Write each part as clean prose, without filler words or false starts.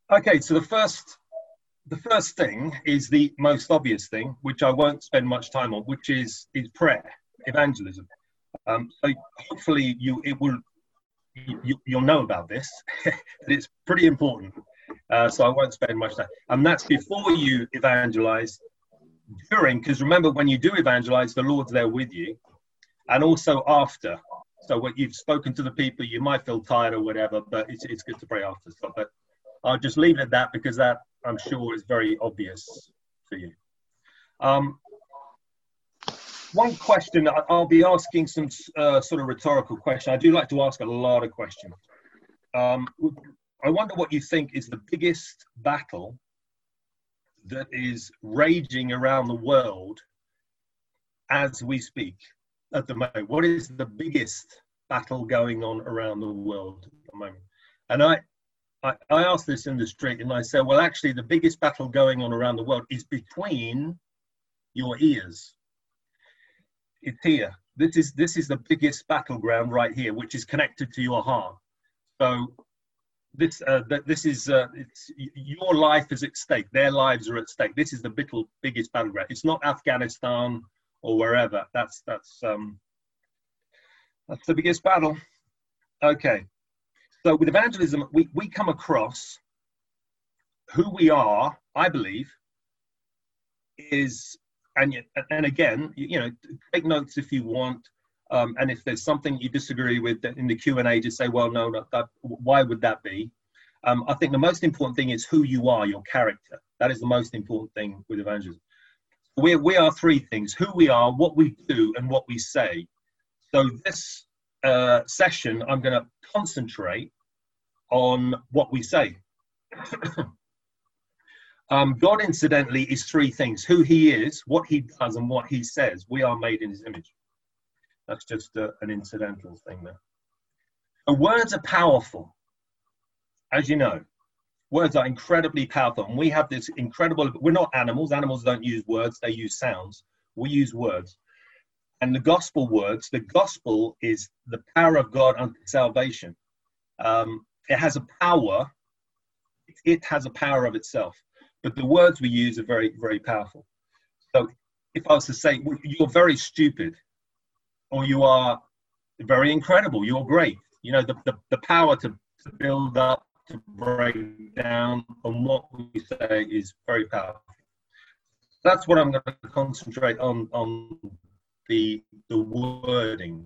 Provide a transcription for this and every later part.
Okay, so the first thing is the most obvious thing, which I won't spend much time on, which is prayer, evangelism. So hopefully you'll know about this. It's pretty important. So I won't spend much time. And that's before you evangelize, during, because remember, when you do evangelize, the Lord's there with you, and also after. So when you've spoken to the people, you might feel tired or whatever, but it's good to pray after. So, but I'll just leave it at that, because that, I'm sure, is very obvious for you. One question, I'll be asking some sort of rhetorical question. I do like to ask a lot of questions. I wonder what you think is the biggest battle that is raging around the world as we speak at the moment. What is the biggest battle going on around the world at the moment? And I asked this in the street, and I said, well, actually, the biggest battle going on around the world is between your ears. It's here. This is the biggest battleground right here, which is connected to your heart. So this is it's, your life is at stake. Their lives are at stake. This is the biggest battleground. It's not Afghanistan or wherever. That's the biggest battle. Okay. So with evangelism, we come across who we are, I believe, is, and again, you know, take notes if you want, and if there's something you disagree with in the Q&A, just say, well, no, why would that be? I think the most important thing is who you are, your character. That is the most important thing with evangelism. We are three things: who we are, what we do, and what we say. So this session, I'm going to concentrate on what we say. God, incidentally, is three things: who he is, what he does, and what he says. We are made in his image. That's just an incidental thing there. The words are powerful. As you know, words are incredibly powerful. And we have this incredible, we're not animals. Animals don't use words, they use sounds. We use words. And the gospel words, the gospel is the power of God unto salvation. It has a power. It has a power of itself. But the words we use are very, very powerful. So if I was to say, well, you're very stupid, or you are very incredible, you're great, you know, the power to build up, to break down, and what we say is very powerful. That's what I'm going to concentrate on the wording.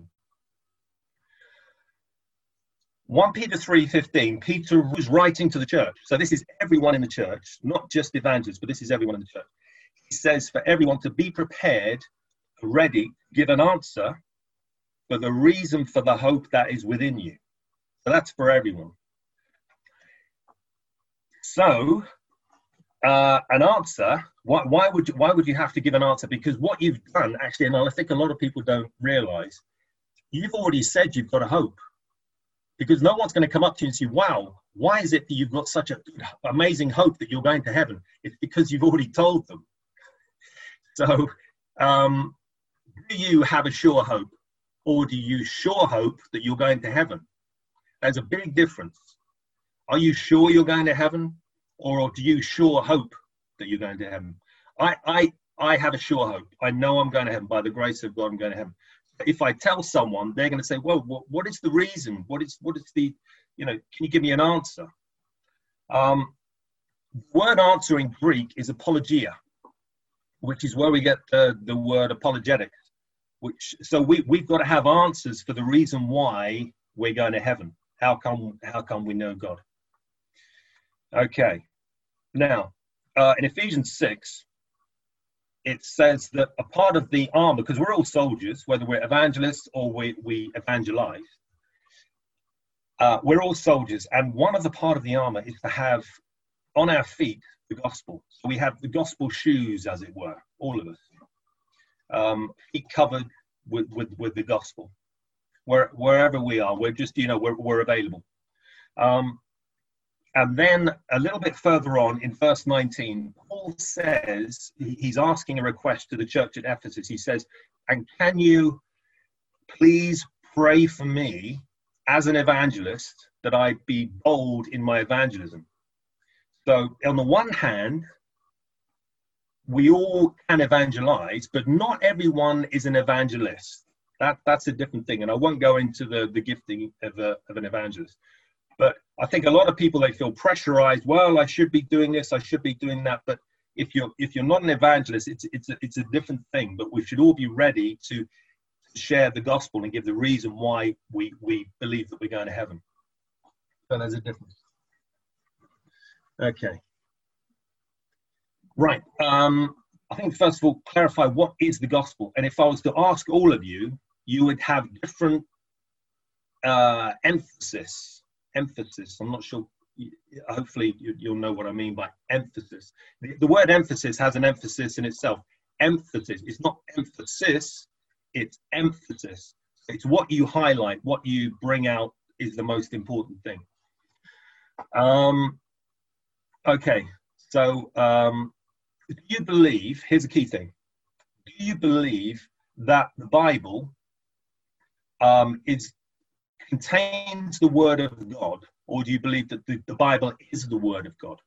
1 Peter 3:15, Peter was writing to the church. So this is everyone in the church, not just evangelists, but this is everyone in the church. He says for everyone to be prepared, ready, give an answer for the reason for the hope that is within you. So that's for everyone. So an answer, why would you have to give an answer? Because what you've done, actually, and I think a lot of people don't realize, you've already said you've got a hope. Because no one's going to come up to you and say, wow, why is it that you've got such an amazing hope that you're going to heaven? It's because you've already told them. So do you have a sure hope, or do you sure hope that you're going to heaven? There's a big difference. Are you sure you're going to heaven, or do you sure hope that you're going to heaven? I have a sure hope. I know I'm going to heaven. By the grace of God, I'm going to heaven. If I tell someone, they're going to say, well, what is the reason? What is the, you know, can you give me an answer? The word answer in Greek is apologia, which is where we get the word apologetic. So we've got to have answers for the reason why we're going to heaven. How come we know God? Okay. Now, in Ephesians 6, it says that a part of the armor, because we're all soldiers, whether we're evangelists or we evangelize, we're all soldiers. And one of the part of the armor is to have on our feet the gospel. So we have the gospel shoes, as it were, all of us, feet covered with the gospel. Wherever we are, we're just, you know, we're available. And then a little bit further on in verse 19, Paul says, he's asking a request to the church at Ephesus. He says, and can you please pray for me as an evangelist that I be bold in my evangelism? So on the one hand, we all can evangelize, but not everyone is an evangelist. That's a different thing. And I won't go into the gifting of an evangelist. But I think a lot of people, they feel pressurized. Well, I should be doing this, I should be doing that. But if you're not an evangelist, it's a different thing. But we should all be ready to share the gospel and give the reason why we believe that we're going to heaven. So there's a difference. Okay. Right. I think first of all, clarify what is the gospel. And if I was to ask all of you, you would have different emphasis. I'm not sure. Hopefully you'll know what I mean by emphasis. The word emphasis has an emphasis in itself. Emphasis. It's not emphasis. It's emphasis. It's what you highlight, what you bring out is the most important thing. Okay. So do you believe? Here's a key thing. Do you believe that the Bible contains the word of God, or do you believe that the Bible is the word of God?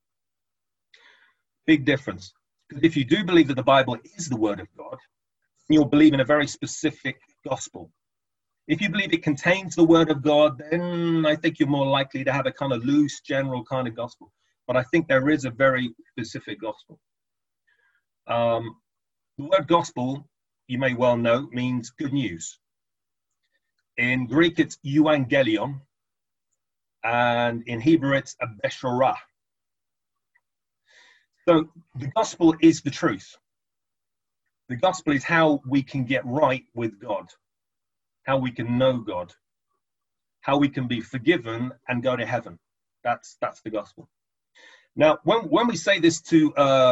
Big difference. Because if you do believe that the Bible is the word of God, you'll believe in a very specific gospel. If you believe it contains the word of God, then I think you're more likely to have a kind of loose, general kind of gospel. But I think there is a very specific gospel. The word gospel, you may well know, means good news. In Greek, it's euangelion, and in Hebrew, it's a beshorah. So the gospel is the truth. The gospel is how we can get right with God, how we can know God, how we can be forgiven and go to heaven. That's the gospel. Now, when we say this to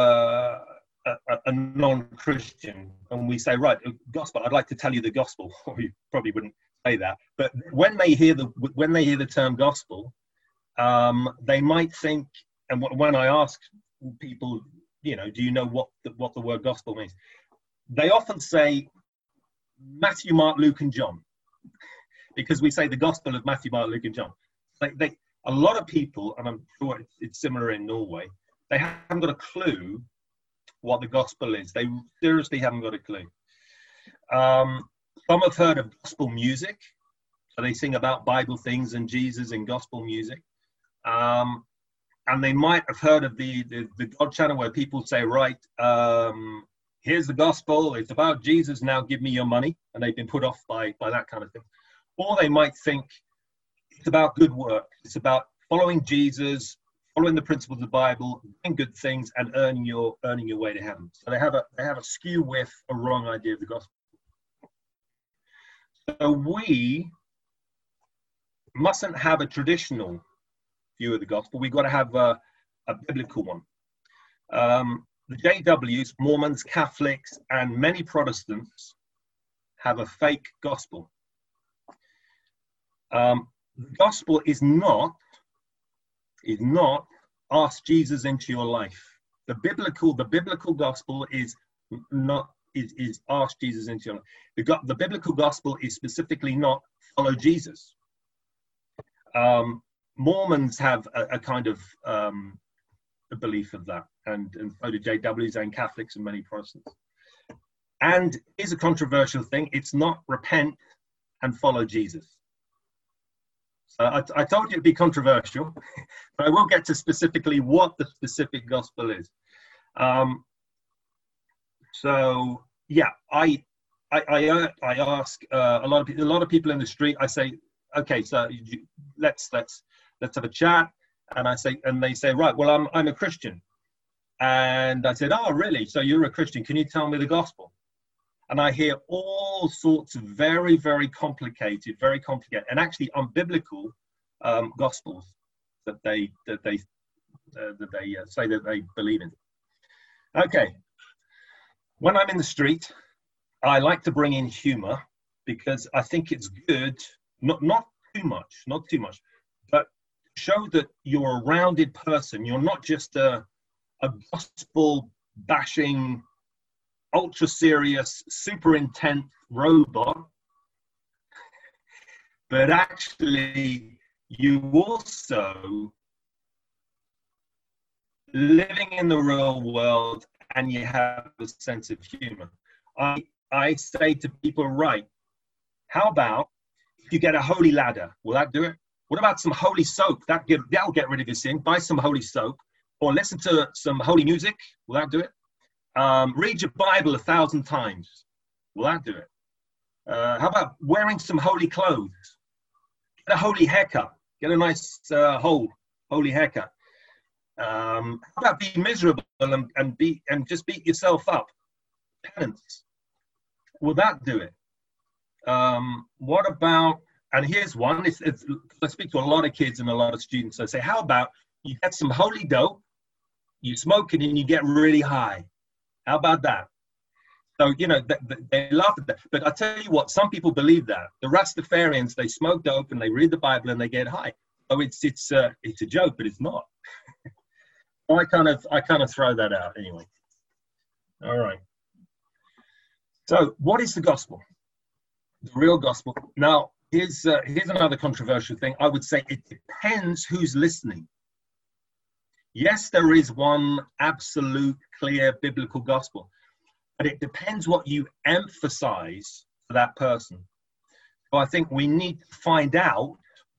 a non-Christian, and we say, right, gospel, I'd like to tell you the gospel, or you probably wouldn't say that, but when they hear the term gospel, they might think, and when I ask people, do you know what the word gospel means? They often say Matthew, Mark, Luke, and John, because we say the gospel of Matthew, Mark, Luke, and John. A lot of people, and I'm sure it's similar in Norway, they haven't got a clue what the gospel is. They seriously haven't got a clue. Some have heard of gospel music, so they sing about Bible things and Jesus in gospel music. And they might have heard of the God channel where people say, right, here's the gospel, it's about Jesus, now give me your money. And they've been put off by that kind of thing. Or they might think it's about good work. It's about following Jesus, following the principles of the Bible, doing good things, and earning your way to heaven. So they have a skew with a wrong idea of the gospel. So we mustn't have a traditional view of the gospel. We've got to have a biblical one. The JWs, Mormons, Catholics, and many Protestants have a fake gospel. The gospel is not ask Jesus into your life. The biblical gospel is ask Jesus into your life. The biblical gospel is specifically not follow Jesus. Mormons have a kind of a belief of that, and so do JWs and Catholics and many Protestants. And here's a controversial thing: it's not repent and follow Jesus. I told you it'd be controversial, but I will get to specifically what the specific gospel is. So yeah, I ask a lot of people in the street. I say, okay, so let's have a chat, and they say, right, well, I'm a Christian, and I said, oh, really? So you're a Christian? Can you tell me the gospel? And I hear all sorts of very, very complicated, and actually unbiblical gospels that they say that they believe in. Okay, when I'm in the street, I like to bring in humor because I think it's good, not too much, but show that you're a rounded person. You're not just a gospel bashing, ultra serious, super intense robot, but actually you also living in the real world, and you have a sense of humor. I say to people, right, how about if you get a holy ladder? Will that do it? What about some holy soap? That'll get rid of your sin. Buy some holy soap, or listen to some holy music. Will that do it? Read your Bible 1,000 times. Will that do it? How about wearing some holy clothes? Get a holy haircut. Get a nice holy haircut. How about be miserable and just beat yourself up? Penance. Will that do it? What about, and here's one, I speak to a lot of kids and a lot of students. I say, how about you get some holy dope, you smoke it and you get really high? How about that? So, you know, they laugh at that. But I tell you what, some people believe that. The Rastafarians, they smoke dope and they read the Bible and they get high. Oh, it's a joke, but it's not. I kind of throw that out anyway. All right. So what is the gospel? The real gospel. Now, here's another controversial thing. I would say it depends who's listening. Yes, there is one absolute clear biblical gospel, but it depends what you emphasize for that person. So I think we need to find out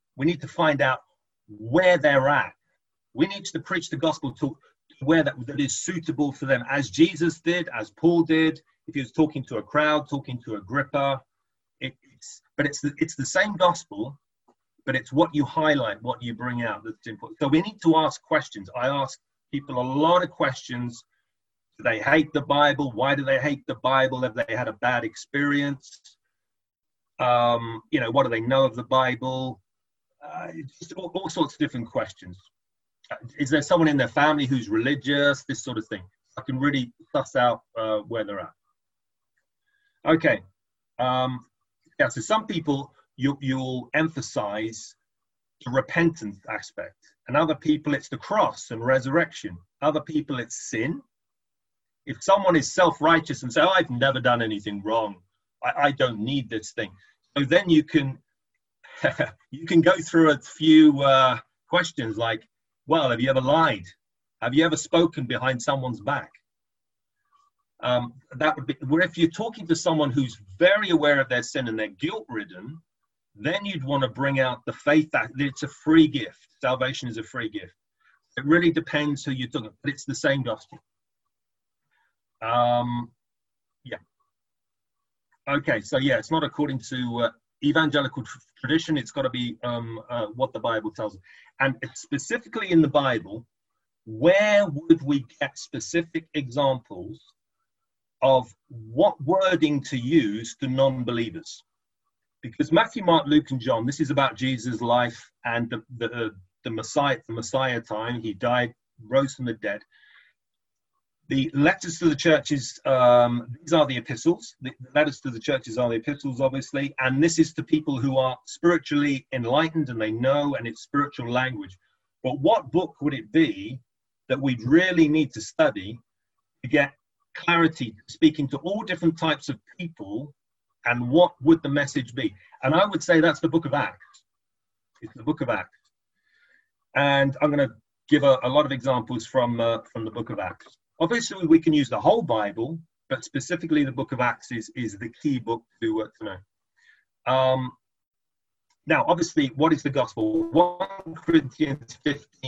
where they're at. We need to preach the gospel to where that is suitable for them, as Jesus did, as Paul did. If he was talking to a crowd, talking to Agrippa, it's the same gospel, but it's what you highlight, what you bring out that's important. So we need to ask questions. I ask people a lot of questions. Do they hate the Bible? Why do they hate the Bible? Have they had a bad experience? You know, what do they know of the Bible? Just all sorts of different questions. Is there someone in their family who's religious? This sort of thing. I can really suss out where they're at. Okay. Yeah, so some people you'll emphasize the repentance aspect, and other people it's the cross and resurrection. Other people it's sin. If someone is self-righteous and say, oh, I've never done anything wrong, I don't need this thing. So then you can you can go through a few questions like, well, have you ever lied? Have you ever spoken behind someone's back? That would be where, if you're talking to someone who's very aware of their sin and they're guilt-ridden, then you'd want to bring out the faith that it's a free gift. Salvation is a free gift. It really depends who you're talking, but it's the same gospel. Yeah. Okay, so yeah, it's not according to evangelical tradition. It's got to be what the Bible tells us. And specifically in the Bible, where would we get specific examples of what wording to use to non-believers? Because Matthew, Mark, Luke, and John, this is about Jesus' life and the Messiah time. He died, rose from the dead. The letters to the churches, these are the epistles. The letters to the churches are the epistles, obviously. And this is to people who are spiritually enlightened and they know, and it's spiritual language. But what book would it be that we'd really need to study to get clarity, speaking to all different types of people, and what would the message be? And I would say that's the book of Acts. It's the book of Acts. And I'm going to give a lot of examples from the book of Acts. Obviously, we can use the whole Bible, but specifically the book of Acts is the key book to know. Now, obviously, what is the gospel? 1 Corinthians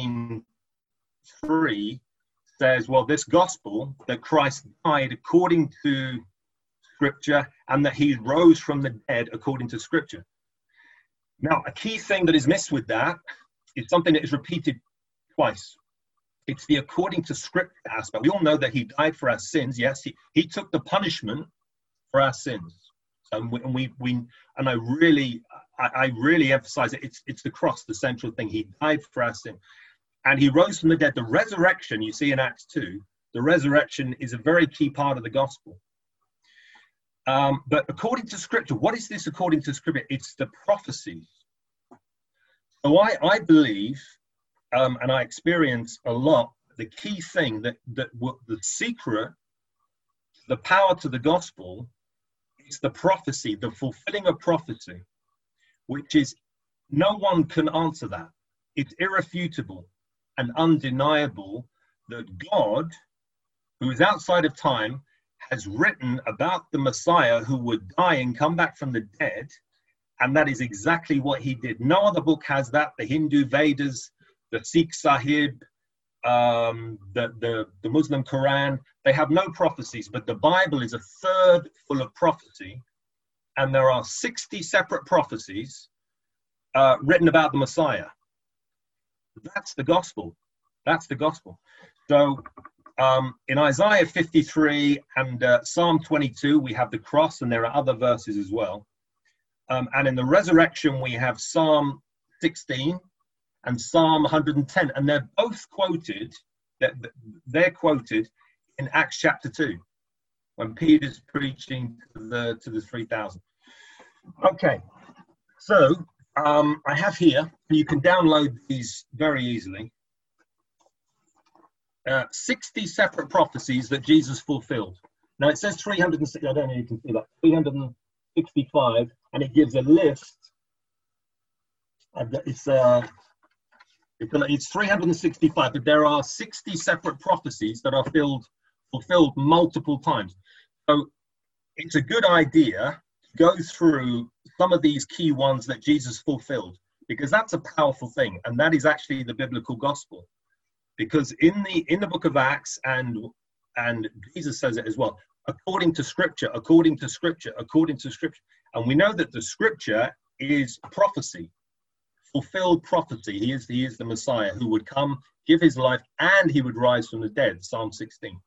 15:3 says, well, this gospel, that Christ died according to Scripture and that he rose from the dead according to Scripture. Now, a key thing that is missed with that is something that is repeated twice. It's the according to Scripture aspect. We all know that he died for our sins. Yes, he took the punishment for our sins. And I really emphasize it. It's the cross, the central thing. He died for our sin, and he rose from the dead. The resurrection, you see in Acts 2, the resurrection is a very key part of the gospel. But according to Scripture, what is this according to Scripture? It's the prophecies. So I believe, and I experience a lot, the key thing that the secret, the power to the gospel, is the prophecy, the fulfilling of prophecy, which is, no one can answer that. It's irrefutable and undeniable that God, who is outside of time, has written about the Messiah who would die and come back from the dead. And that is exactly what he did. No other book has that. The Hindu Vedas, the Sikh Sahib, the Muslim Quran, they have no prophecies, but the Bible is a third full of prophecy. And there are 60 separate prophecies written about the Messiah. That's the gospel. That's the gospel. So in Isaiah 53 and Psalm 22, we have the cross, and there are other verses as well. And in the resurrection, we have Psalm 16 and Psalm 110, and they're both quoted. They're quoted in Acts chapter 2, when Peter's preaching to the 3,000. Okay, so I have here, you can download these very easily, 60 separate prophecies that Jesus fulfilled. Now it says 360, I don't know if you can see that, 365, and it gives a list. It's 365, but there are 60 separate prophecies that are fulfilled multiple times. So it's a good idea to go through some of these key ones that Jesus fulfilled, because that's a powerful thing, and that is actually the biblical gospel. Because in the book of Acts, and Jesus says it as well, according to scripture, according to scripture, according to scripture. And we know that the scripture is prophecy, fulfilled prophecy. He is the Messiah who would come, give his life, and he would rise from the dead, Psalm 16.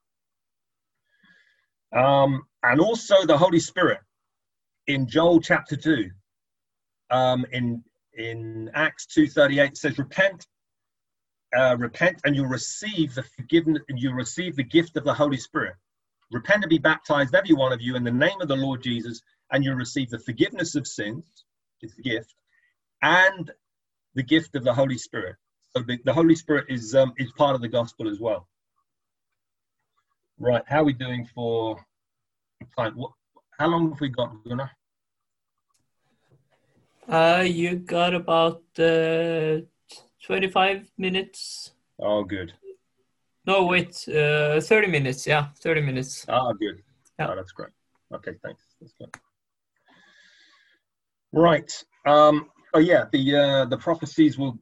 And also the Holy Spirit in Joel chapter 2, in Acts 2:38 says, repent and you'll receive the forgiveness, and you'll receive the gift of the Holy Spirit. Repent and be baptized, every one of you, in the name of the Lord Jesus, and you'll receive the forgiveness of sins, it's a gift, and the gift of the Holy Spirit. So the Holy Spirit is part of the gospel as well. Right, how are we doing for time? How long have we got, Gunnar? You got about 25 minutes. Oh, good. No, wait, 30 minutes. Yeah, 30 minutes. Ah, good. Yeah. Oh, that's great. Okay, thanks. That's good. Right. Oh yeah, the prophecies will.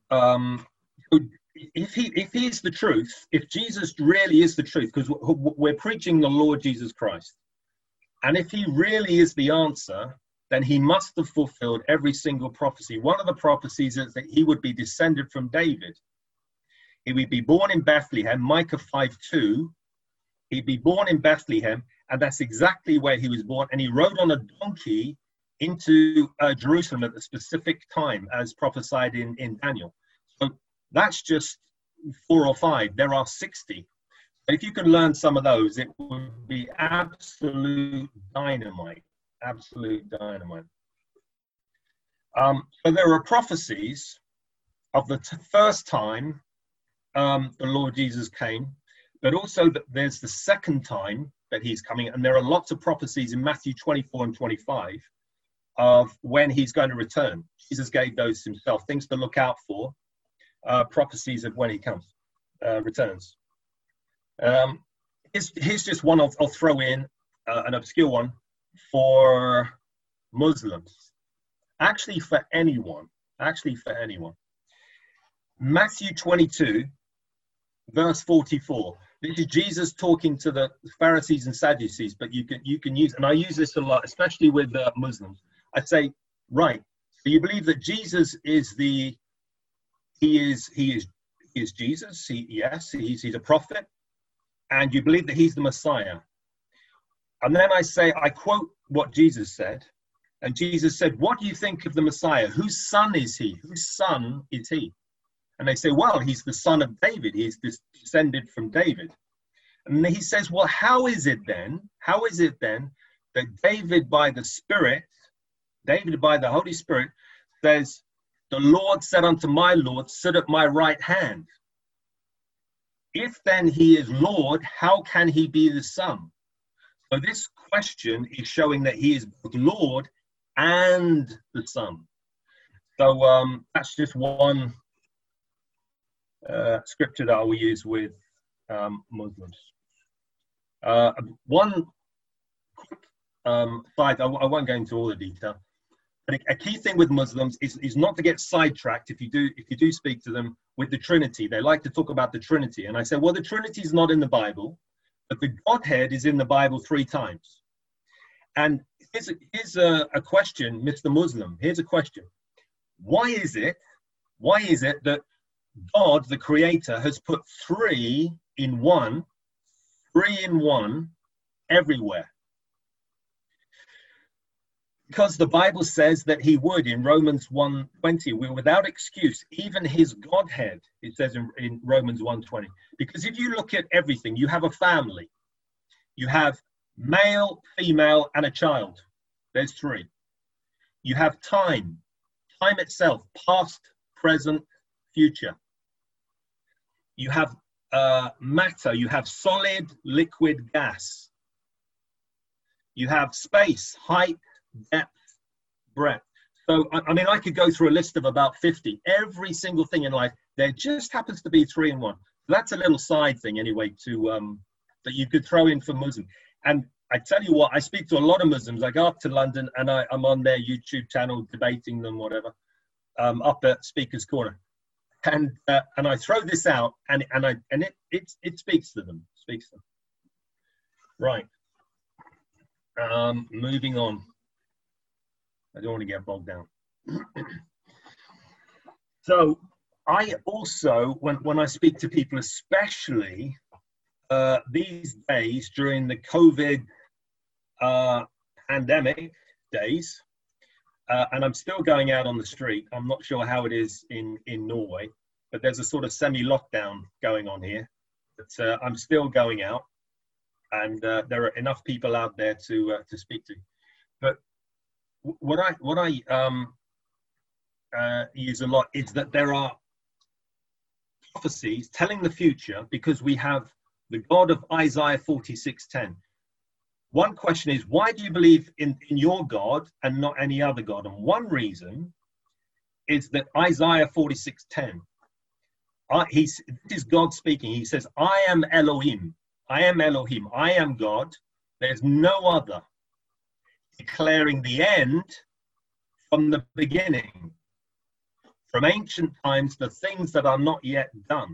If he is the truth, if Jesus really is the truth, because we're preaching the Lord Jesus Christ, and if he really is the answer, then he must have fulfilled every single prophecy. One of the prophecies is that he would be descended from David. He would be born in Bethlehem, Micah 5:2. He'd be born in Bethlehem, and that's exactly where he was born. And he rode on a donkey into Jerusalem at a specific time, as prophesied in Daniel. So that's just 4 or 5. There are 60. But if you can learn some of those, it would be absolute dynamite. Absolute dynamite. So there are prophecies of the first time the Lord Jesus came, but also that there's the second time that he's coming, and there are lots of prophecies in Matthew 24 and 25 of when he's going to return. Jesus gave those himself, things to look out for, prophecies of when he comes, returns. Here's just one I'll throw in, an obscure one for Muslims. Actually for anyone. Matthew 22, verse 44. This is Jesus talking to the Pharisees and Sadducees, but you can use, and I use this a lot, especially with Muslims. I'd say, right, so you believe that Jesus is he is Jesus. He's a prophet, and you believe that he's the Messiah. And then I quote what Jesus said, and Jesus said, what do you think of the Messiah? Whose son is he? Whose son is he? And they say, well, he's the son of David. He's descended from David. And he says, well, how is it then that David by the Holy Spirit says, the Lord said unto my Lord, sit at my right hand. If then he is Lord, how can he be the son? So this question is showing that he is both Lord and the son. So that's just one scripture that I will use with Muslims. One quick side, I won't go into all the detail, but a key thing with Muslims is not to get sidetracked if you do speak to them with the Trinity. They like to talk about the Trinity. And I say, well, the Trinity is not in the Bible, but the Godhead is in the Bible 3 times. And here's a question, Mr. Muslim. Here's a question. Why is it that God, the Creator, has put 3 in 1 everywhere? Because the Bible says that he would in Romans 1:20. We're without excuse, even his Godhead, it says in Romans 1:20. Because if you look at everything, you have a family. You have male, female, and a child. There's 3. You have time itself, past, present, future. You have matter, you have solid, liquid, gas. You have space, height, depth, breadth. So, I mean, I could go through a list of about 50. Every single thing in life, there just happens to be 3 in 1. So that's a little side thing anyway to that you could throw in for Muslim. And I tell you what, I speak to a lot of Muslims. I go up to London and I'm on their YouTube channel debating them, whatever, up at Speaker's Corner. And I throw this out and it speaks to them, Right. Moving on. I don't want to get bogged down. So I also, when I speak to people, especially these days during the COVID pandemic days, and I'm still going out on the street. I'm not sure how it is in Norway, but there's a sort of semi-lockdown going on here. But I'm still going out, and there are enough people out there to speak to. But what I use a lot is that there are prophecies telling the future, because we have the God of Isaiah 46:10. One question is, why do you believe in your God and not any other God? And one reason is that Isaiah 46:10, this is God speaking. He says, I am Elohim. I am Elohim. I am God. There's no other. Declaring the end from the beginning. From ancient times, the things that are not yet done.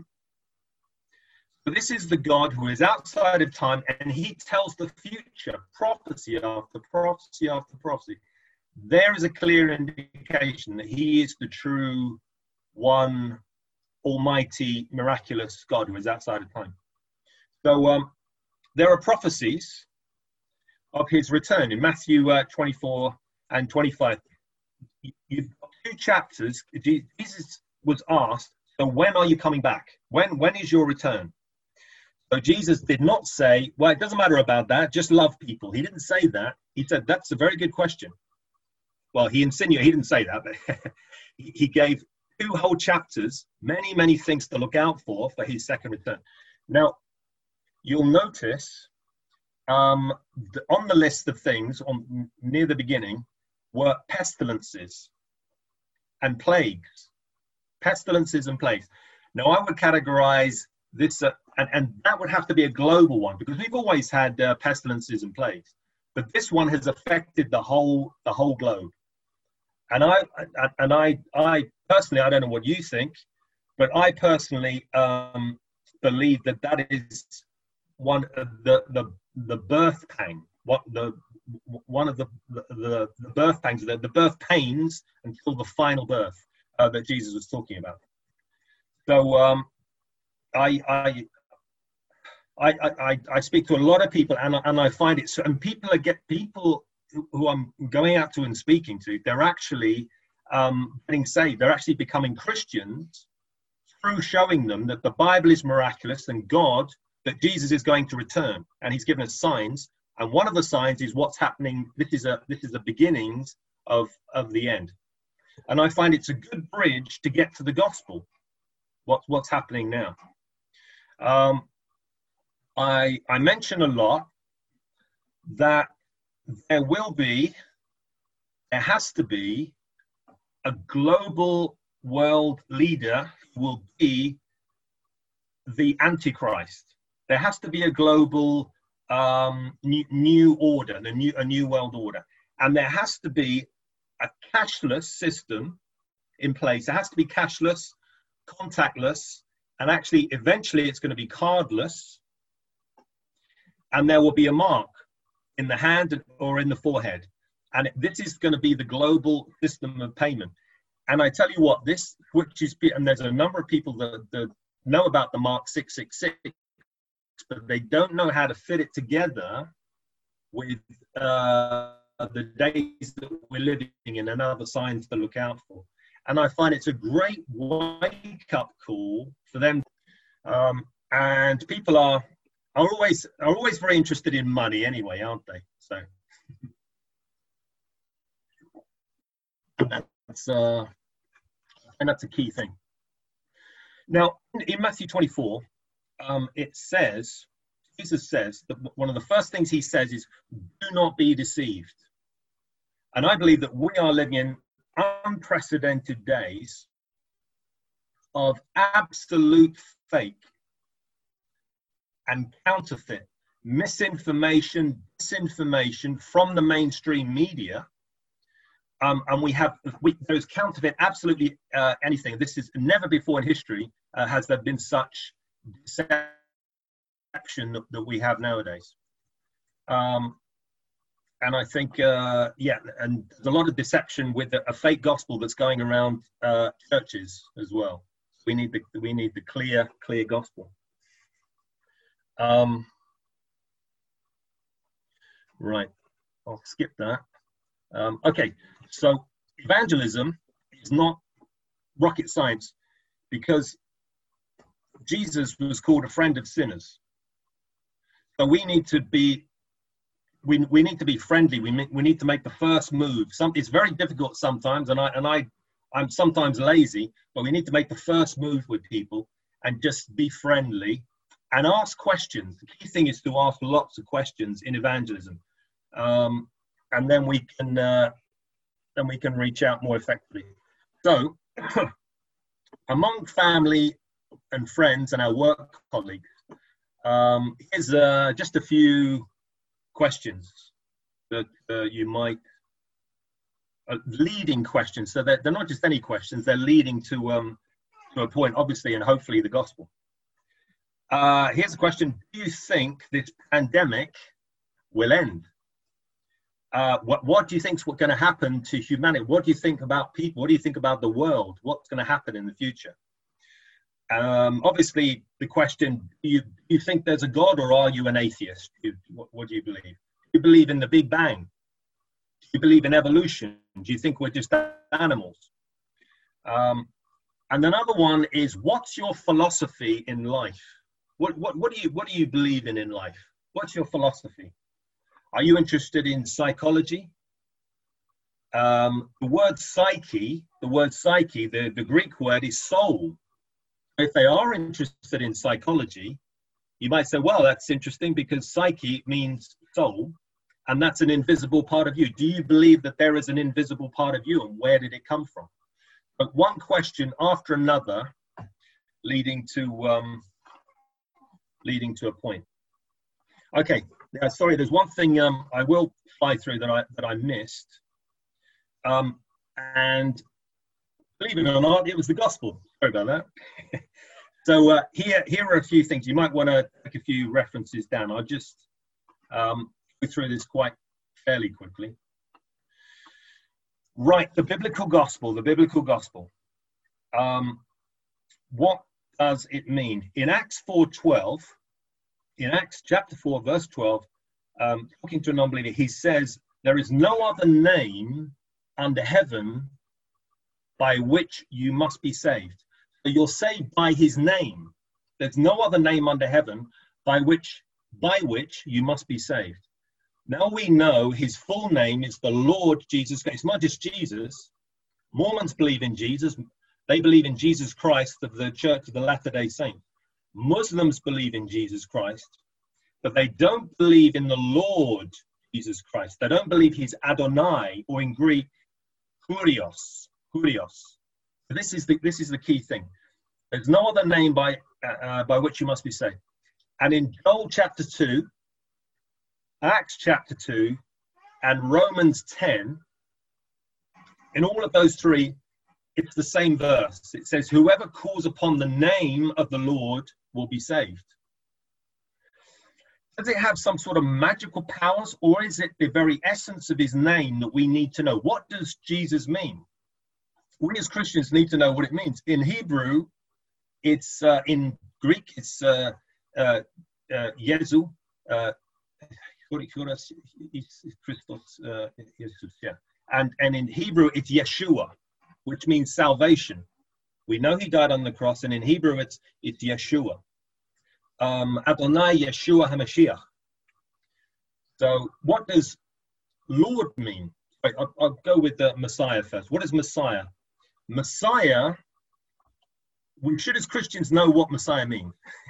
So this is the God who is outside of time, and he tells the future, prophecy after prophecy after prophecy. There is a clear indication that he is the true one, almighty, miraculous God who is outside of time. So there are prophecies of his return in Matthew 24 and 25. You've got 2 chapters. Jesus was asked, so when are you coming back? When is your return? So Jesus did not say, well, it doesn't matter about that, just love people. He didn't say that. He said, that's a very good question. Well, he insinuated, he didn't say that, but he gave 2 whole chapters, many things to look out for his second return. Now, you'll notice on the list of things near the beginning were pestilences and plagues. Pestilences and plagues. Now, I would categorize this, and that would have to be a global one, because we've always had pestilences and plagues, but this one has affected the whole globe. And I personally, I don't know what you think, but I personally believe that is one of the birth pang, one of the birth pangs, the birth pains until the final birth that Jesus was talking about. So I speak to a lot of people, and I find it so, and people who I'm going out to and speaking to, they're actually getting saved. They're actually becoming Christians through showing them that the Bible is miraculous and God, that Jesus is going to return, and he's given us signs. And one of the signs is what's happening. This is the beginnings of the end. And I find it's a good bridge to get to the gospel. What's happening now? I mention a lot that there has to be a global world leader who will be the Antichrist. There has to be a global new order, a new world order. And there has to be a cashless system in place. It has to be cashless, contactless, and actually eventually it's going to be cardless. And there will be a mark in the hand or in the forehead. And this is going to be the global system of payment. And I tell you what, this, which is, and there's a number of people that know about the mark 666, but they don't know how to fit it together with the days that we're living in and other signs to look out for. And I find it's a great wake-up call for them. And people are always very interested in money anyway, aren't they? So that's a key thing. Now, in Matthew 24, it says, Jesus says that one of the first things he says is, do not be deceived. And I believe that we are living in unprecedented days of absolute fake and counterfeit misinformation, disinformation from the mainstream media. And there's counterfeit absolutely anything. This is never before in history has there been such deception that we have nowadays. And I think, and there's a lot of deception with a fake gospel that's going around churches as well. We need the clear gospel. Right, I'll skip that. Okay, so evangelism is not rocket science, because Jesus was called a friend of sinners. So we need to be friendly. We need to make the first move. It's very difficult sometimes, and I'm sometimes lazy, but we need to make the first move with people and just be friendly and ask questions. The key thing is to ask lots of questions in evangelism, and then we can reach out more effectively. So, among family and friends and our work colleagues, here's just a few questions that you might, leading questions. So they're not just any questions, they're leading to a point, obviously, and hopefully the gospel. Here's a question: do you think this pandemic will end? What do you think is going to happen to humanity? What do you think about people? What do you think about the world? What's going to happen in the future? Obviously, the question, do you think there's a God, or are you an atheist? What do you believe? Do you believe in the Big Bang? Do you believe in evolution? Do you think we're just animals? And another one is, what's your philosophy in life? What do you believe in life? What's your philosophy? Are you interested in psychology? The word psyche, the Greek word is soul. If they are interested in psychology, you might say, well, that's interesting because psyche means soul, and that's an invisible part of you. Do you believe that there is an invisible part of you, and where did it come from? But one question after another, leading to a point. Okay, sorry, there's one thing I will fly through that I missed, and believe it or not, it was the gospel. Sorry about that. So here are a few things. You might want to take a few references down. I'll just go through this quite fairly quickly. Right, the biblical gospel. What does it mean? In Acts 4:12, in Acts chapter 4, verse 12, talking to a non-believer, he says, there is no other name under heaven by which you must be saved. So you're saved by his name. There's no other name under heaven by which you must be saved. Now we know his full name is the Lord Jesus Christ. It's not just Jesus. Mormons believe in Jesus. They believe in Jesus Christ of the Church of the Latter-day Saints. Muslims believe in Jesus Christ, but they don't believe in the Lord Jesus Christ. They don't believe he's Adonai, or in Greek, Kurios. So this is the key thing. There's no other name by which you must be saved. And in Joel chapter 2, Acts chapter 2, and Romans 10, in all of those three, it's the same verse. It says, whoever calls upon the name of the Lord will be saved. Does it have some sort of magical powers, or is it the very essence of his name that we need to know? What does Jesus mean? We as Christians need to know what it means. In Hebrew, it's in Greek, it's Jesu, Christos, yeah. And in Hebrew, it's Yeshua, which means salvation. We know he died on the cross, and in Hebrew, it's Yeshua. Adonai Yeshua HaMashiach. So what does Lord mean? I'll go with the Messiah first. What is Messiah? Messiah, we should as Christians know what Messiah means.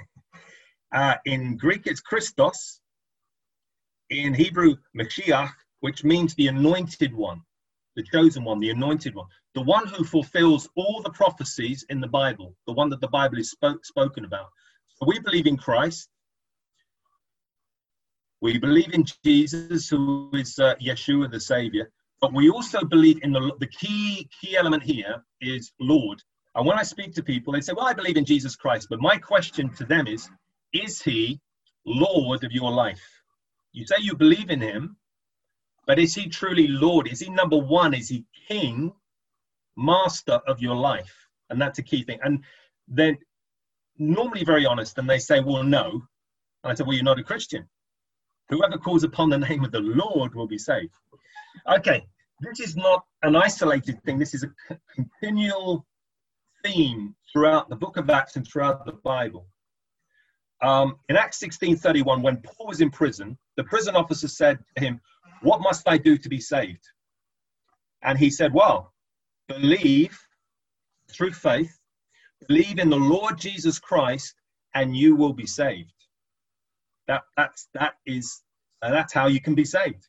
In Greek, it's Christos. In Hebrew, Mashiach, which means the anointed one, the chosen one, the anointed one, the one who fulfills all the prophecies in the Bible, the one that the Bible is spoken about. So we believe in Christ. We believe in Jesus, who is Yeshua, the Savior. But we also believe in the key element here is Lord. And when I speak to people, they say, well, I believe in Jesus Christ. But my question to them is he Lord of your life? You say you believe in him, but is he truly Lord? Is he number one? Is he King, Master of your life? And that's a key thing. And then normally very honest, and they say, well, no. And I said, well, you're not a Christian. Whoever calls upon the name of the Lord will be saved. Okay, this is not an isolated thing. This is a continual theme throughout the book of Acts and throughout the Bible. In Acts 16:31, when Paul was in prison, the prison officer said to him, what must I do to be saved? And he said, well, believe through faith, believe in the Lord Jesus Christ, and you will be saved. That's how you can be saved.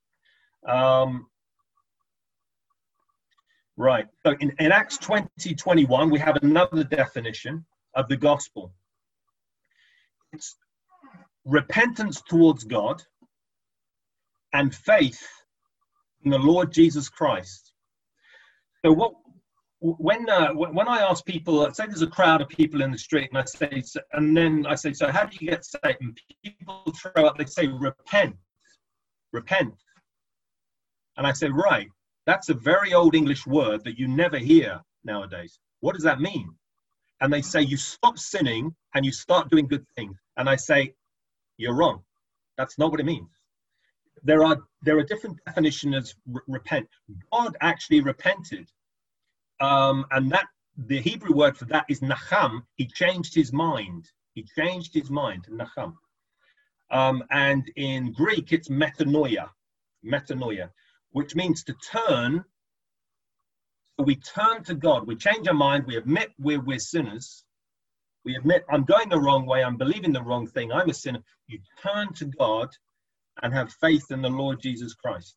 Right. So in Acts 20:21, we have another definition of the gospel. It's repentance towards God and faith in the Lord Jesus Christ. So when I ask people, say there's a crowd of people in the street, and I say, so how do you get saved? And people throw up, they say, repent. And I say, right, that's a very old English word that you never hear nowadays. What does that mean? And they say, you stop sinning and you start doing good things. And I say, you're wrong. That's not what it means. There are different definitions of repent. God actually repented. And that the Hebrew word for that is nacham. He changed his mind. Nacham. And in Greek, it's metanoia, which means to turn. So we turn to God. We change our mind. We admit we're sinners. We admit I'm going the wrong way. I'm believing the wrong thing. I'm a sinner. You turn to God and have faith in the Lord Jesus Christ.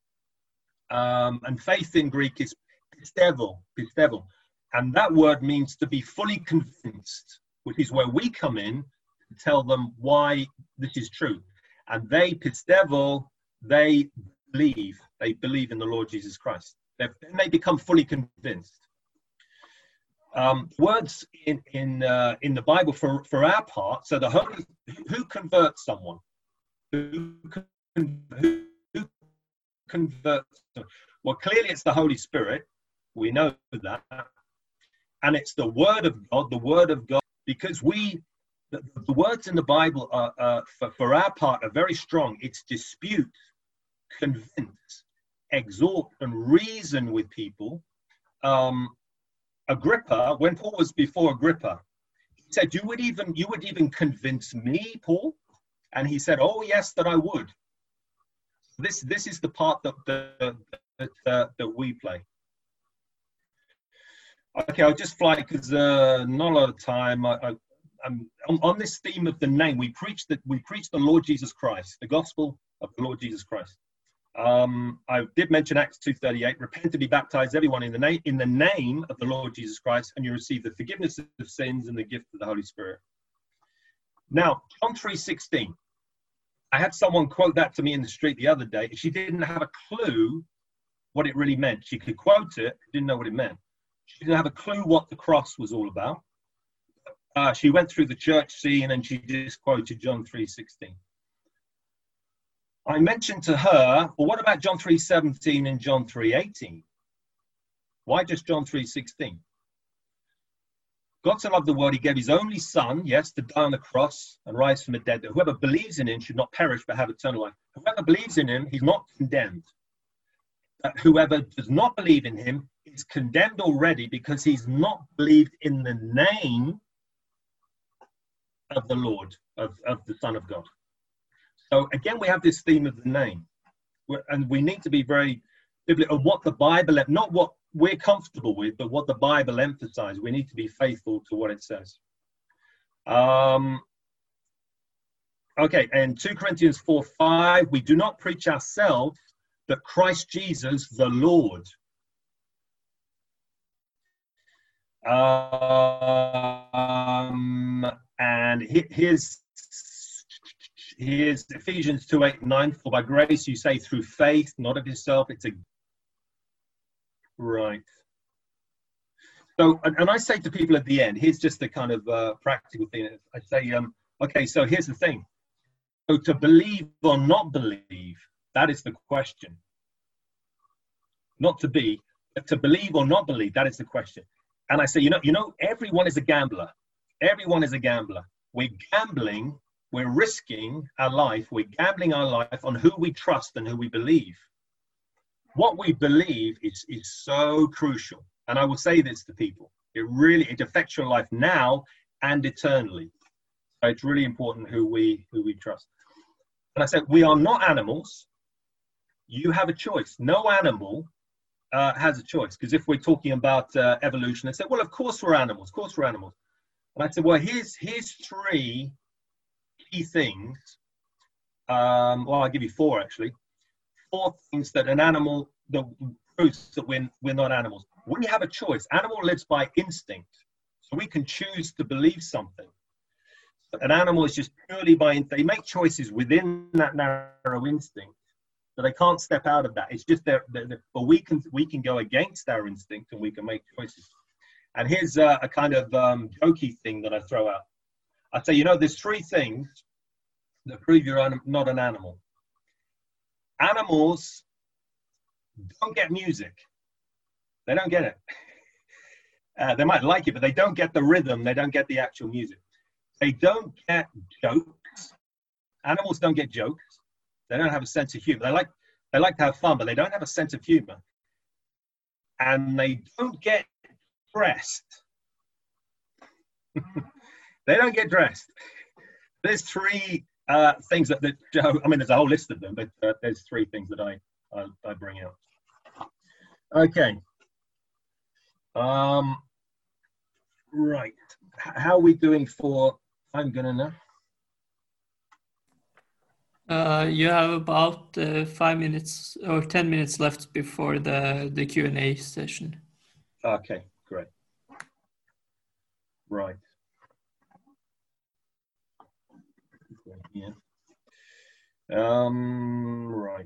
And faith in Greek is pistevo. And that word means to be fully convinced, which is where we come in to tell them why this is true. And they pistevo, they believe in the Lord Jesus Christ. Then they become fully convinced. Words in the Bible for our part. So the Holy, who converts someone? Who converts someone? Well, clearly it's the Holy Spirit. We know that, and it's the Word of God. Because the words in the Bible are for our part are very strong. It's dispute, convince, exhort, and reason with people. Agrippa, when Paul was before Agrippa, he said, "You would even convince me, Paul?" And he said, "Oh yes, that I would." This is the part that we play. Okay, I'll just fly because not a lot of time. I'm on this theme of the name. We preach the Lord Jesus Christ, the gospel of the Lord Jesus Christ. I did mention Acts 2:38. Repent and be baptized, everyone, in the name of the Lord Jesus Christ, and you receive the forgiveness of sins and the gift of the Holy Spirit. Now, John 3:16. I had someone quote that to me in the street the other day. She didn't have a clue what it really meant. She could quote it, didn't know what it meant. She didn't have a clue what the cross was all about. She went through the church scene and she just quoted John 3:16. I mentioned to her, well, what about John 3:17 and John 3:18? Why just John 3:16? God so loved the world, he gave his only son, yes, to die on the cross and rise from the dead, that whoever believes in him should not perish but have eternal life. Whoever believes in him, he's not condemned. But whoever does not believe in him is condemned already because he's not believed in the name of the Lord, of the Son of God. So again, we have this theme of the name. And we need to be very biblical of what the Bible, not what we're comfortable with, but what the Bible emphasizes. We need to be faithful to what it says. Okay, and 2 Corinthians 4:5, we do not preach ourselves, but Christ Jesus, the Lord. And here's Ephesians 2:8-9. For by grace you say through faith, not of yourself. It's a right. So, and I say to people at the end, here's just the kind of practical thing. I say, okay, so here's the thing. So to believe or not believe, that is the question. Not to be, but to believe or not believe, that is the question. And I say, you know, everyone is a gambler. Everyone is a gambler. We're gambling, we're risking our life, we're gambling our life on who we trust and who we believe. What we believe is so crucial. And I will say this to people. It affects your life now and eternally. So it's really important who we trust. And I said, we are not animals. You have a choice. No animal has a choice. Because if we're talking about evolution, they say, well, of course we're animals. Of course we're animals. And I said, well, here's three key things. Well, I'll give you four, actually. 4 things that an animal, the proves that we're not animals. When you have a choice, animal lives by instinct. So we can choose to believe something. An animal is just purely by instinct. They make choices within that narrow instinct. So they can't step out of that. It's just but we can go against our instinct and we can make choices. And here's a kind of jokey thing that I throw out. I say, there's 3 things that prove you're not an animal. Animals don't get music. They don't get it. They might like it, but they don't get the rhythm. They don't get the actual music. They don't get jokes. Animals don't get jokes. They don't have a sense of humor. They like to have fun, but they don't have a sense of humor. And they don't get dressed. They don't get dressed. There's 3 things that there's a whole list of them, but there's 3 things that I bring out. Okay. Right. How are we doing for time, Gunnar? You have about 5 minutes or 10 minutes left before the Q&A session. Okay, great. Right. Yeah. Right.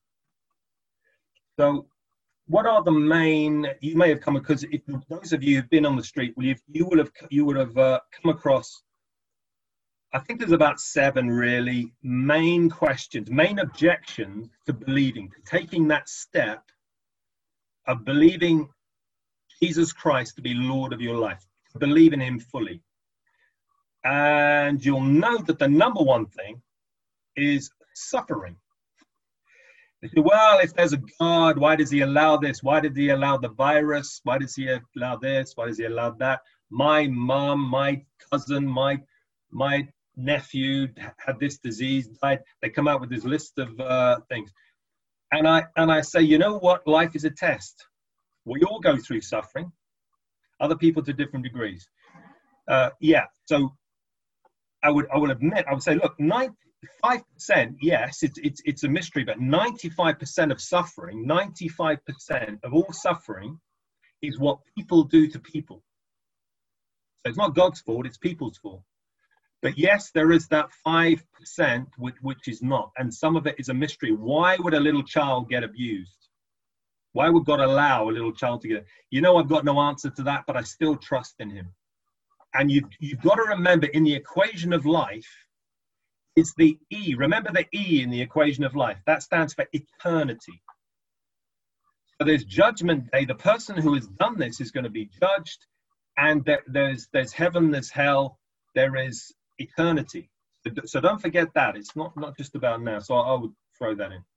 So, what are the main? You may have come because those of you who've been on the street, you would have come across. I think there's about 7 really main questions, main objections to believing, to taking that step of believing Jesus Christ to be Lord of your life, to believe in him fully. And you'll know that the number one thing is suffering. They say, well, if there's a God, why does he allow this? Why did he allow the virus? Why does he allow this? Why does he allow that? My mom, my cousin, my nephew had this disease, died. They come out with this list of things. And I say, you know what? Life is a test. We all go through suffering. Other people to different degrees. Yeah, so I would admit, I would say, look, 95%, yes, it's a mystery, but 95% of suffering, 95% of all suffering is what people do to people. So it's not God's fault, it's people's fault. But yes, there is that 5% which is not. And some of it is a mystery. Why would a little child get abused? Why would God allow a little child to get? I've got no answer to that, but I still trust in him. And you've got to remember, in the equation of life, it's the E. Remember the E in the equation of life. That stands for eternity. So there's judgment day. The person who has done this is going to be judged. And there's heaven, there's hell, there is eternity. So don't forget that. It's not just about now. So I would throw that in.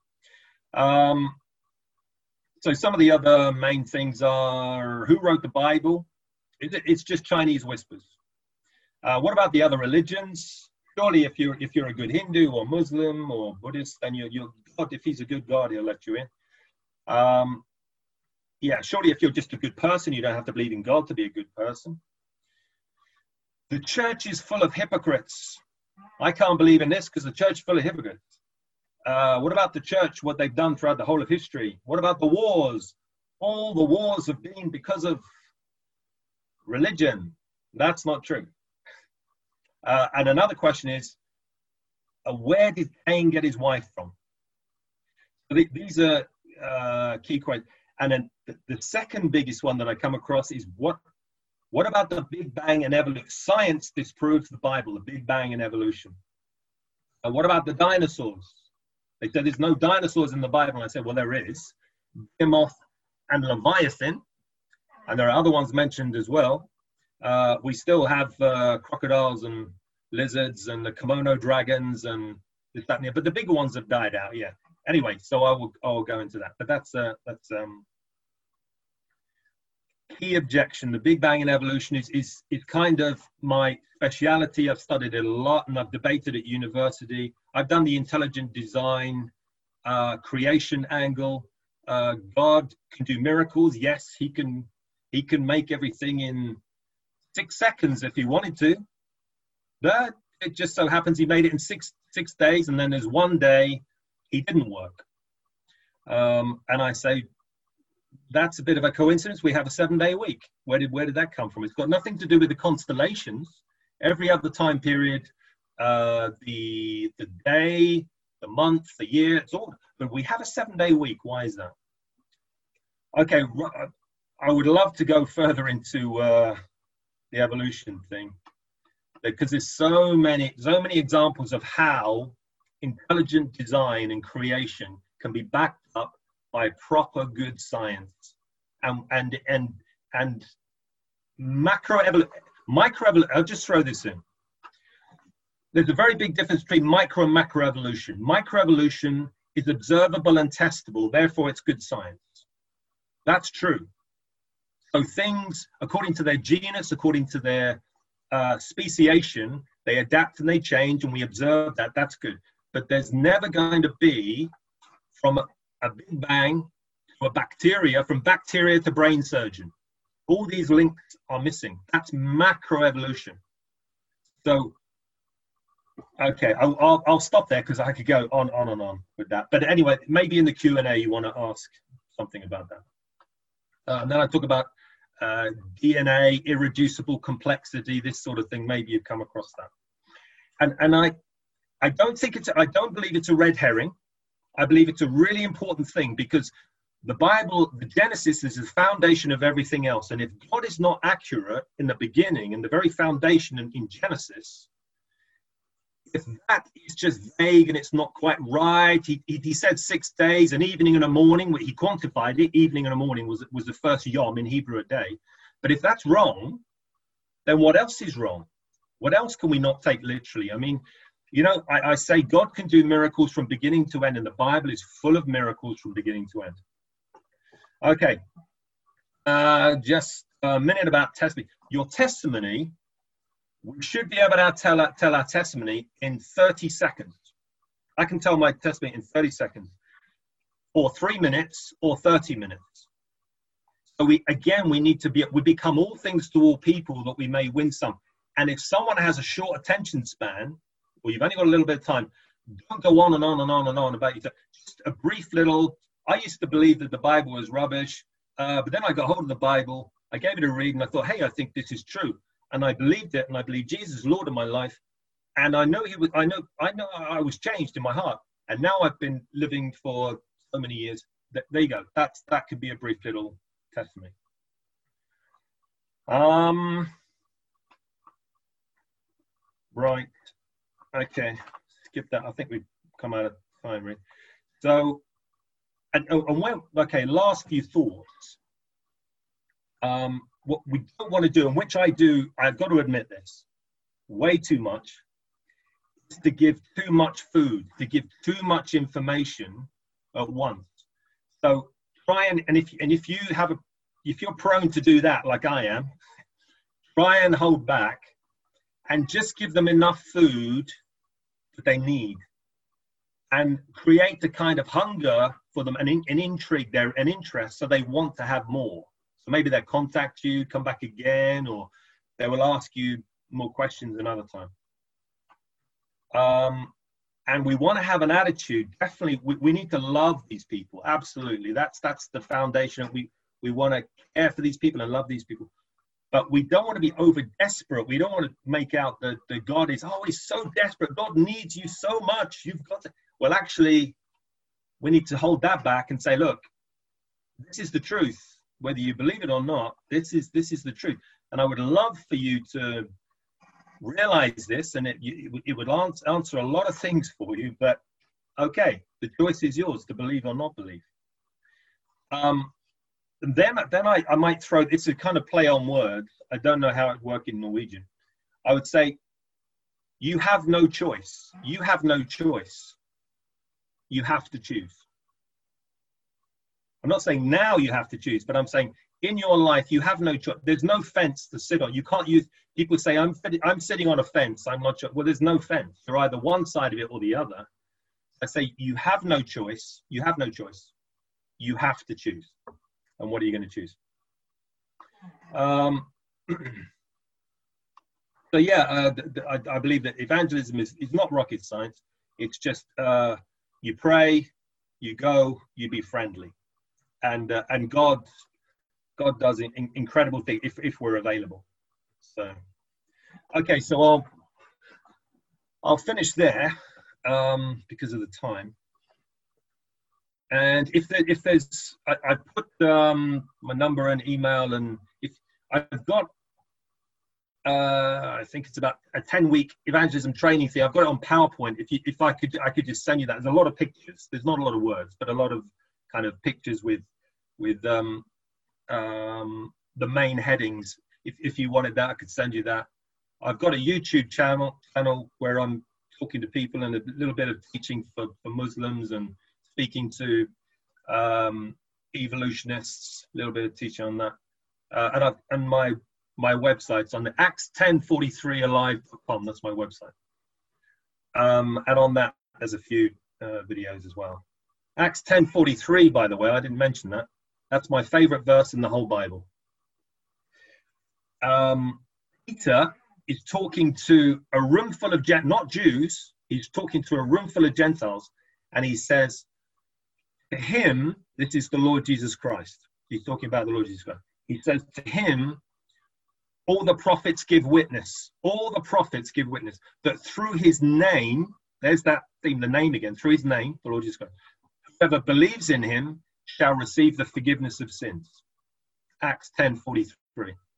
So some of the other main things are, who wrote the Bible? It's just Chinese whispers. What about the other religions? Surely if you're a good Hindu or Muslim or Buddhist, then you're God, if he's a good God, he'll let you in. Surely if you're just a good person, you don't have to believe in God to be a good person. The church is full of hypocrites. I can't believe in this because the church is full of hypocrites. What about the church, what they've done throughout the whole of history? What about the wars? All the wars have been because of religion. That's not true. And another question is, where did Cain get his wife from? So these are key questions. And then the second biggest one that I come across is, what about the Big Bang and evolution? Science disproves the Bible, the Big Bang and evolution. And what about the dinosaurs? They said there's no dinosaurs in the Bible. And I said, well, there is. Behemoth and Leviathan. And there are other ones mentioned as well. We still have crocodiles and lizards and the Komodo dragons and this, that, and the other. But the bigger ones have died out, yeah. Anyway, so I will go into that. But that's key objection. The Big Bang and evolution is kind of my speciality. I've studied it a lot and I've debated at university. I've done the intelligent design, creation angle. God can do miracles. Yes, he can make everything in 6 seconds if he wanted to. But it just so happens he made it in six days, and then there's one day he didn't work. And I say, that's a bit of a coincidence. We have a 7-day week. Where did that come from? It's got nothing to do with the constellations. Every other time period, the day, the month, the year, it's all. But we have a 7-day week. Why is that? Okay, I would love to go further into the evolution thing, because there's so many examples of how intelligent design and creation can be backed up by proper good science and microevolution. I'll just throw this in. There's a very big difference between micro and macroevolution. Microevolution is observable and testable, therefore it's good science. That's true. So things, according to their genus, according to their speciation, they adapt and they change, and we observe that. That's good. But there's never going to be, from a Big Bang to a bacteria, from bacteria to brain surgeon. All these links are missing. That's macroevolution. So, okay, I'll stop there because I could go on and on with that. But anyway, maybe in the Q&A you want to ask something about that. And then I talk about DNA, irreducible complexity, this sort of thing. Maybe you've come across that. And I don't believe it's a red herring. I believe it's a really important thing, because the Bible, the Genesis, is the foundation of everything else. And if God is not accurate in the beginning, in the very foundation in Genesis, if that is just vague and it's not quite right, he said 6 days, an evening and a morning, he quantified it, evening and a morning was the first yom in Hebrew a day. But if that's wrong, then what else is wrong? What else can we not take literally? I mean, you know, I say God can do miracles from beginning to end, and the Bible is full of miracles from beginning to end. Okay, just a minute about testimony. Your testimony, we should be able to tell our testimony in 30 seconds. I can tell my testimony in 30 seconds, or 3 minutes, or 30 minutes. So we need to we become all things to all people, that we may win some. And if someone has a short attention span, or you've only got a little bit of time, don't go on and on and on and on about yourself. Just a brief little, I used to believe that the Bible was rubbish, but then I got hold of the Bible, I gave it a read, and I thought, hey, I think this is true. And I believed it, and I believe Jesus is Lord of my life. And I know he was. I know I was changed in my heart. And now I've been living for so many years. There you go. That could be a brief little testimony. Right. Okay. Skip that. I think we've come out of time, really. So, last few thoughts. What we don't want to do, and which I do, I've got to admit this, way too much, is to give too much food, to give too much information at once. So try and if you're prone to do that, like I am, try and hold back and just give them enough food that they need, and create the kind of hunger for them, an intrigue there, an interest, so they want to have more. So maybe they'll contact you, come back again, or they will ask you more questions another time. And we want to have an attitude. Definitely, we need to love these people. Absolutely, that's the foundation. We want to care for these people and love these people. But we don't want to be over desperate. We don't want to make out that God is, oh, he's so desperate. God needs you so much. You've got to. Well, actually, we need to hold that back and say, look, this is the truth. Whether you believe it or not, this is the truth. And I would love for you to realize this, and it would answer a lot of things for you. But okay, the choice is yours to believe or not believe. Then I might throw, it's a kind of play on words. I don't know how it would work in Norwegian. I would say, you have no choice. You have no choice. You have to choose. I'm not saying now you have to choose, but I'm saying in your life, you have no choice. There's no fence to sit on. You can't use, people say, I'm sitting on a fence. I'm not sure. Well, there's no fence. You're either one side of it or the other. I say, you have no choice. You have no choice. You have to choose. And what are you going to choose? So yeah, I believe that evangelism is not rocket science. It's just you pray, you go, you be friendly, and God does incredible things if we're available. So okay, so I'll finish there because of the time. And if there's, I put my number and email, and if I've got, I think it's about a 10-week evangelism training thing. I've got it on PowerPoint. If I could just send you that. There's a lot of pictures. There's not a lot of words, but a lot of kind of pictures with the main headings. If you wanted that, I could send you that. I've got a YouTube channel where I'm talking to people and a little bit of teaching for Muslims and speaking to evolutionists, a little bit of teaching on that, and my website's on the acts1043alive.com. That's my website, and on that there's a few videos as well. Acts 10:43, by the way, I didn't mention that. That's my favorite verse in the whole Bible. Peter is talking to a room full of not Jews. He's talking to a room full of Gentiles, and he says, to him, this is the Lord Jesus Christ. He's talking about the Lord Jesus Christ. He says, to him, all the prophets give witness. All the prophets give witness that through his name, there's that theme, the name again, through his name, the Lord Jesus Christ, whoever believes in him shall receive the forgiveness of sins. Acts 10:43.